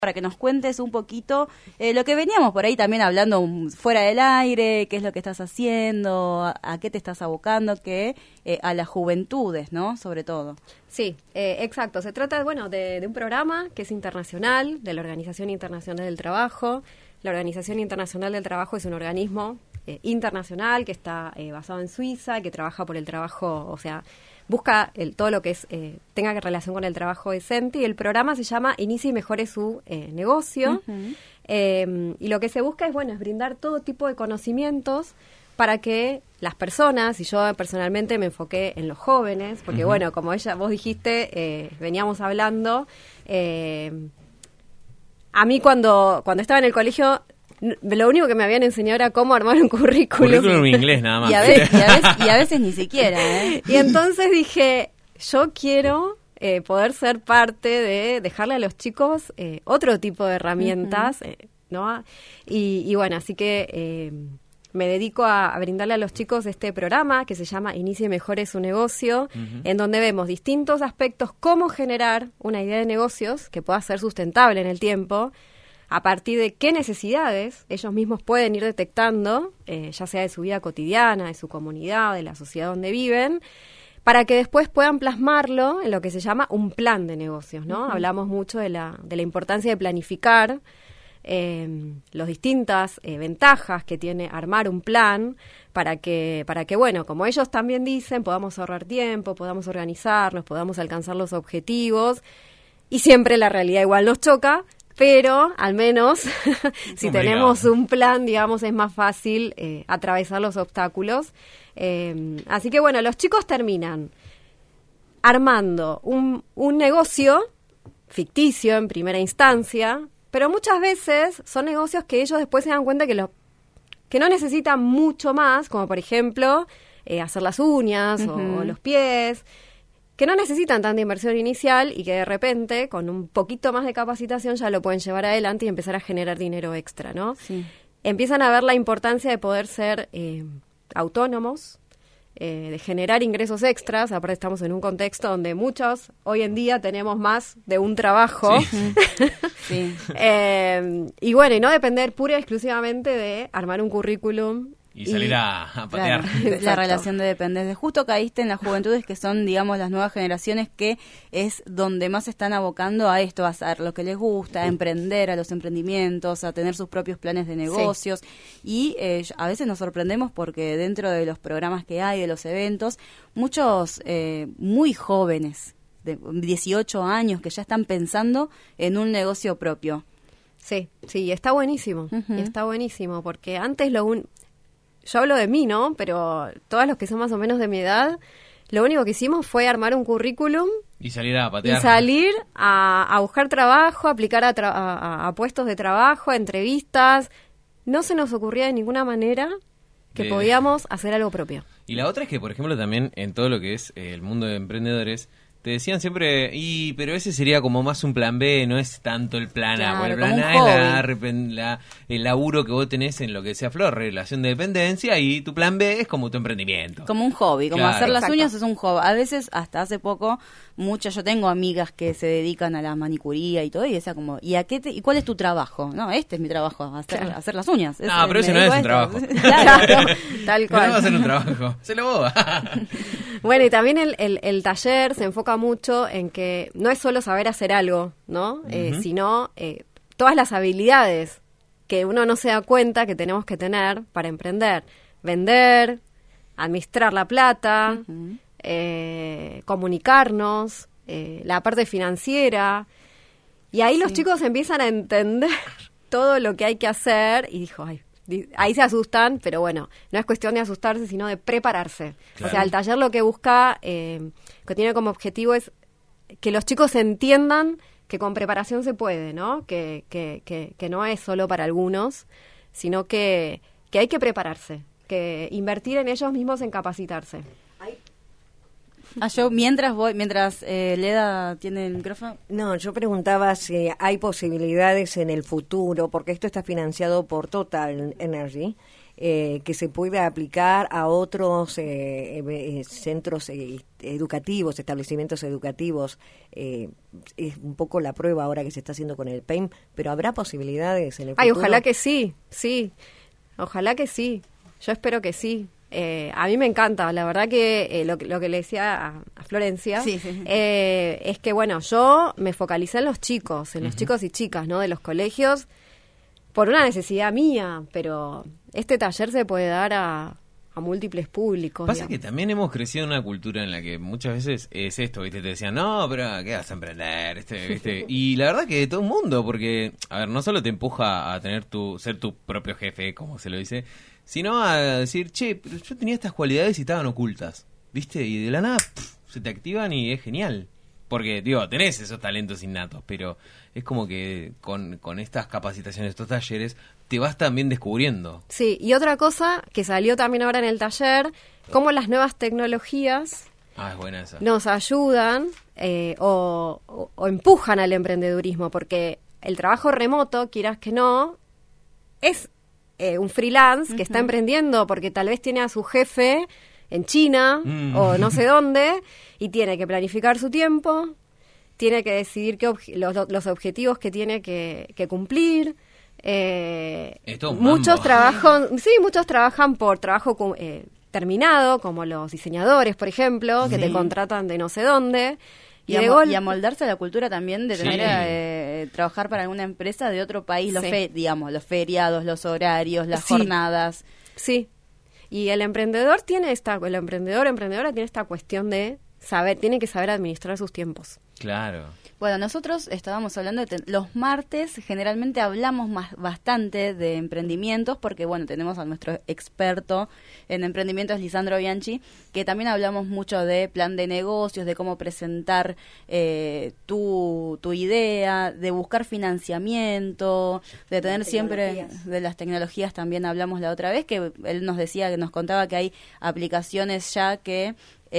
para que nos cuentes un poquito lo que veníamos por ahí también hablando fuera del aire, qué es lo que estás haciendo, a qué te estás abocando, que a las juventudes, ¿no? Sobre todo. Sí, exacto. Se trata, de un programa que es internacional, de la Organización Internacional del Trabajo. La Organización Internacional del Trabajo es un organismo internacional que está basado en Suiza, que trabaja por el trabajo, o sea, busca todo lo que es tenga relación con el trabajo decente, y el programa se llama Inicie y Mejore su negocio. Uh-huh. Y lo que se busca es brindar todo tipo de conocimientos para que las personas, y yo personalmente me enfoqué en los jóvenes, porque uh-huh. Como vos dijiste, veníamos hablando, a mí cuando estaba en el colegio, lo único que me habían enseñado era cómo armar un currículum. Currículum en inglés nada más. Y a veces ni siquiera, ¿eh? Y entonces dije, yo quiero poder ser parte de dejarle a los chicos otro tipo de herramientas, uh-huh. ¿No? Y así que me dedico a brindarle a los chicos este programa que se llama Inicie y Mejore su negocio, uh-huh. en donde vemos distintos aspectos, cómo generar una idea de negocios que pueda ser sustentable en el tiempo, a partir de qué necesidades ellos mismos pueden ir detectando, ya sea de su vida cotidiana, de su comunidad, de la sociedad donde viven, para que después puedan plasmarlo en lo que se llama un plan de negocios, ¿no? Uh-huh. Hablamos mucho de la importancia de planificar, las distintas ventajas que tiene armar un plan para que como ellos también dicen, podamos ahorrar tiempo, podamos organizarnos, podamos alcanzar los objetivos, y siempre la realidad igual nos choca, pero al menos si tenemos un plan, digamos, es más fácil atravesar los obstáculos. Así que los chicos terminan armando un negocio ficticio en primera instancia, pero muchas veces son negocios que ellos después se dan cuenta que no necesitan mucho más, como por ejemplo hacer las uñas uh-huh. o los pies, que no necesitan tanta inversión inicial y que de repente, con un poquito más de capacitación, ya lo pueden llevar adelante y empezar a generar dinero extra, ¿no? Sí. Empiezan a ver la importancia de poder ser autónomos, de generar ingresos extras. Aparte estamos en un contexto donde muchos hoy en día tenemos más de un trabajo. Sí. Sí. Y no depender pura y exclusivamente de armar un currículum y salir a patear. Claro, la relación de dependencia. Justo caíste en las juventudes, que son, digamos, las nuevas generaciones, que es donde más se están abocando a esto, a hacer lo que les gusta, a emprender, a los emprendimientos, a tener sus propios planes de negocios. Sí. Y a veces nos sorprendemos porque dentro de los programas que hay, de los eventos, muchos muy jóvenes, de 18 años, que ya están pensando en un negocio propio. Sí, está buenísimo. Uh-huh. Está buenísimo, porque antes yo hablo de mí, ¿no? Pero todos los que son más o menos de mi edad, lo único que hicimos fue armar un currículum y salir a patear. Y salir a buscar trabajo, aplicar a puestos de trabajo, a entrevistas. No se nos ocurría de ninguna manera que podíamos hacer algo propio. Y la otra es que, por ejemplo, también en todo lo que es el mundo de emprendedores, te decían siempre, pero ese sería como más un plan B, no es tanto el plan A. Claro, el plan A es el laburo que vos tenés en lo que decía Flor, relación de dependencia, y tu plan B es como tu emprendimiento. Como un hobby, como claro. hacer las Exacto. uñas es un hobby. A veces, hasta hace poco, yo tengo amigas que se dedican a la manicuría y todo, y decía como, ¿y cuál es tu trabajo? No, este es mi trabajo, hacer las uñas. No, pero ese no es un trabajo. Claro, tal cual. No va a ser un trabajo, se lo boba. Y también el taller se enfoca mucho en que no es solo saber hacer algo, ¿no? Uh-huh. Sino todas las habilidades que uno no se da cuenta que tenemos que tener para emprender. Vender, administrar la plata, uh-huh. Comunicarnos, la parte financiera. Y ahí los chicos empiezan a entender todo lo que hay que hacer y ahí se asustan, pero no es cuestión de asustarse, sino de prepararse. Claro. O sea, el taller lo que busca, que tiene como objetivo, es que los chicos entiendan que con preparación se puede, ¿no? Que no es solo para algunos, sino que hay que prepararse, que invertir en ellos mismos en capacitarse. Yo mientras Leda tiene el micrófono. No, yo preguntaba si hay posibilidades en el futuro, porque esto está financiado por Total Energy, que se pueda aplicar a otros centros educativos, establecimientos educativos. Es un poco la prueba ahora que se está haciendo con el PEIM, pero ¿habrá posibilidades en el futuro? Ay, ojalá que sí, ojalá que sí, yo espero que sí. A mí me encanta, la verdad que lo que le decía a Florencia, sí. Es que, bueno, yo me focalicé en los chicos, los chicos y chicas, ¿no? De los colegios, por una necesidad mía, pero este taller se puede dar a múltiples públicos. Pasa digamos. que también hemos crecido en una cultura en la que muchas veces es esto, ¿viste? Te decían, no, pero ¿qué vas a emprender? ¿Viste? Y la verdad que de todo el mundo, porque, a ver, no solo te empuja a tener ser tu propio jefe, como se lo dice, sino a decir, che, pero yo tenía estas cualidades y estaban ocultas, ¿viste? Y de la nada se te activan y es genial. Porque, digo, tenés esos talentos innatos, pero es como que con estas capacitaciones, estos talleres, te vas también descubriendo. Sí, y otra cosa que salió también ahora en el taller, cómo las nuevas tecnologías Es buena esa. nos ayudan o empujan al emprendedurismo, porque el trabajo remoto, quieras que no, es un freelance que está emprendiendo porque tal vez tiene a su jefe en China o no sé dónde y tiene que planificar su tiempo, tiene que decidir los objetivos que tiene que cumplir. Muchos trabajan por trabajo terminado, como los diseñadores, por ejemplo, que te contratan de no sé dónde. Y amoldarse a la cultura también de tener trabajar para alguna empresa de otro país, los feriados, los horarios, las jornadas. Sí. Y el emprendedora tiene esta cuestión de tiene que saber administrar sus tiempos. Claro. Bueno, nosotros estábamos hablando los martes, generalmente hablamos bastante de emprendimientos, porque bueno, tenemos a nuestro experto en emprendimientos, Lisandro Bianchi, que también hablamos mucho de plan de negocios, de cómo presentar tu idea, de buscar financiamiento, de tener siempre de las tecnologías. También hablamos la otra vez, que él nos contaba que hay aplicaciones ya que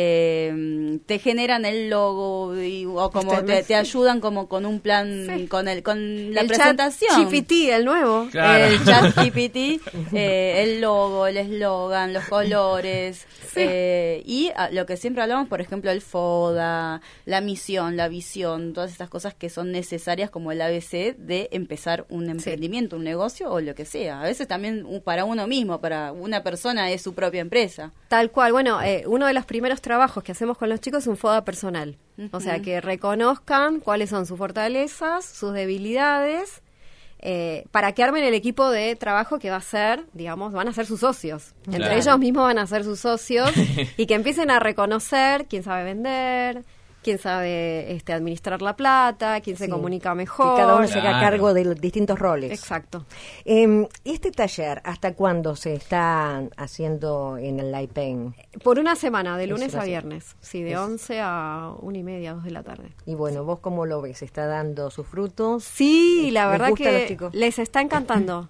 te generan el logo o como te ayudan como con un plan, con la presentación. Chat GPT, el nuevo. Claro. El Chat GPT, el logo, el eslogan, los colores, y lo que siempre hablamos, por ejemplo, el FODA, la misión, la visión, todas estas cosas que son necesarias como el ABC de empezar un emprendimiento, un negocio o lo que sea. A veces también para uno mismo, para una persona es su propia empresa. Tal cual. Bueno, uno de los primeros trabajos que hacemos con los chicos es un FODA personal. O sea, que reconozcan cuáles son sus fortalezas, sus debilidades, para que armen el equipo de trabajo que va a ser, digamos, van a ser sus socios. Claro. Entre ellos mismos van a ser sus socios y que empiecen a reconocer quién sabe vender, quién sabe administrar la plata, quién se comunica mejor. Que cada uno se haga cargo de los distintos roles. Exacto. Este taller, ¿hasta cuándo se está haciendo en el IPEN? Por una semana, de lunes a viernes. Sí, de 11 a 1:30, 2 de la tarde. Y bueno, ¿vos cómo lo ves? ¿Está dando sus frutos? Sí, la verdad gusta a los que chicos? les está encantando.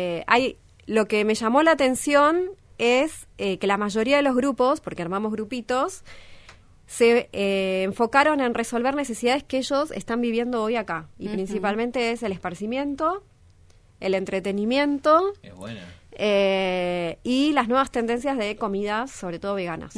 Lo que me llamó la atención es que la mayoría de los grupos, porque armamos grupitos, se enfocaron en resolver necesidades que ellos están viviendo hoy acá. Y principalmente es el esparcimiento, el entretenimiento Es buena. y las nuevas tendencias de comidas, sobre todo veganas.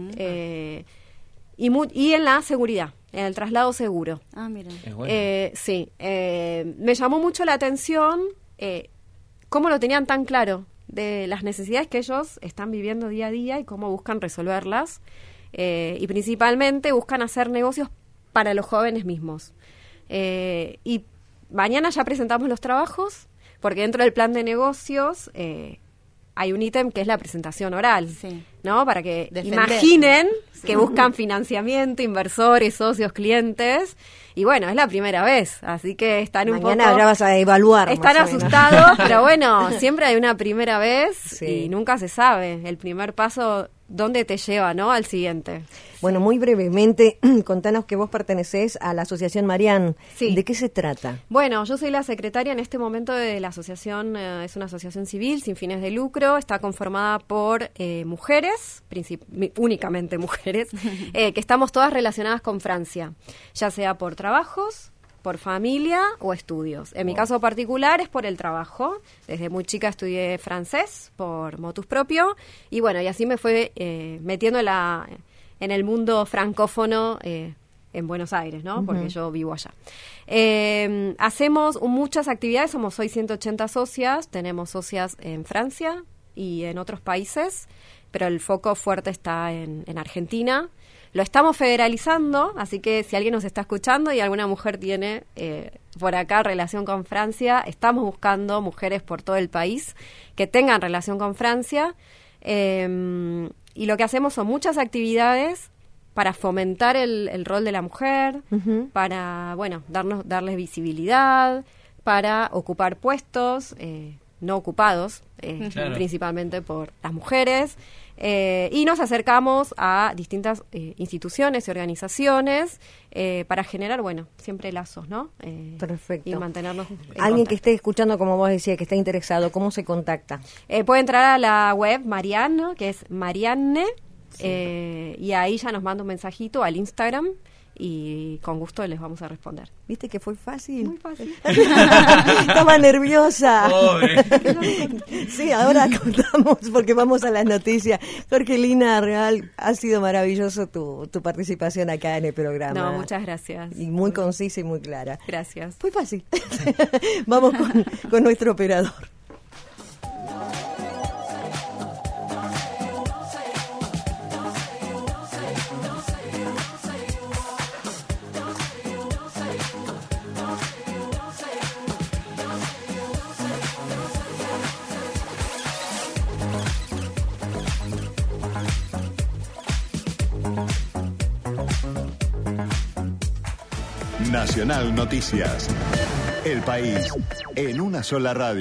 Y en la seguridad, en el traslado seguro. Ah, mira. Es buena. Sí, me llamó mucho la atención cómo lo tenían tan claro de las necesidades que ellos están viviendo día a día y cómo buscan resolverlas. Y principalmente buscan hacer negocios para los jóvenes mismos. Y mañana ya presentamos los trabajos, porque dentro del plan de negocios hay un ítem que es la presentación oral, ¿no? Para que imaginen que buscan financiamiento, inversores, socios, clientes. Y bueno, es la primera vez, así que están Mañana ya vas a evaluar. Están más o menos. asustados, pero bueno, siempre hay una primera vez y nunca se sabe. El primer paso, ¿dónde te lleva, no? Al siguiente. Bueno, muy brevemente, contanos que vos pertenecés a la Asociación Marian. Sí. ¿De qué se trata? Bueno, yo soy la secretaria en este momento de la asociación, es una asociación civil sin fines de lucro, está conformada por mujeres, únicamente mujeres, que estamos todas relacionadas con Francia, ya sea por trabajos por familia o estudios. En mi caso particular es por el trabajo. Desde muy chica estudié francés por motus propio y bueno, y así me fue metiendo en el mundo francófono en Buenos Aires, ¿no? Porque yo vivo allá. Hacemos muchas actividades, somos hoy 180 socias, tenemos socias en Francia y en otros países, pero el foco fuerte está en Argentina. Lo estamos federalizando, así que si alguien nos está escuchando y alguna mujer tiene por acá relación con Francia, estamos buscando mujeres por todo el país que tengan relación con Francia. Y lo que hacemos son muchas actividades para fomentar el rol de la mujer, para, bueno, darles visibilidad, para ocupar puestos no ocupados, Claro. principalmente por las mujeres. Y nos acercamos a distintas instituciones y organizaciones para generar, bueno, siempre lazos, ¿no? Perfecto. Y mantenernos en Alguien contacto. que esté escuchando, como vos decías, que está interesado, ¿cómo se contacta? Puede entrar a la web Marianne, que es Marianne, y ahí ya nos manda un mensajito al Instagram y con gusto les vamos a responder. ¿Viste que fue fácil? Muy fácil. Estaba nerviosa. Pobre. Sí, ahora contamos porque vamos a las noticias. Jorgelina Real, ha sido maravilloso tu participación acá en el programa. No, muchas gracias. Y muy concisa y muy clara. Gracias. Fue fácil. Vamos con nuestro operador. Nacional Noticias. El país en una sola radio.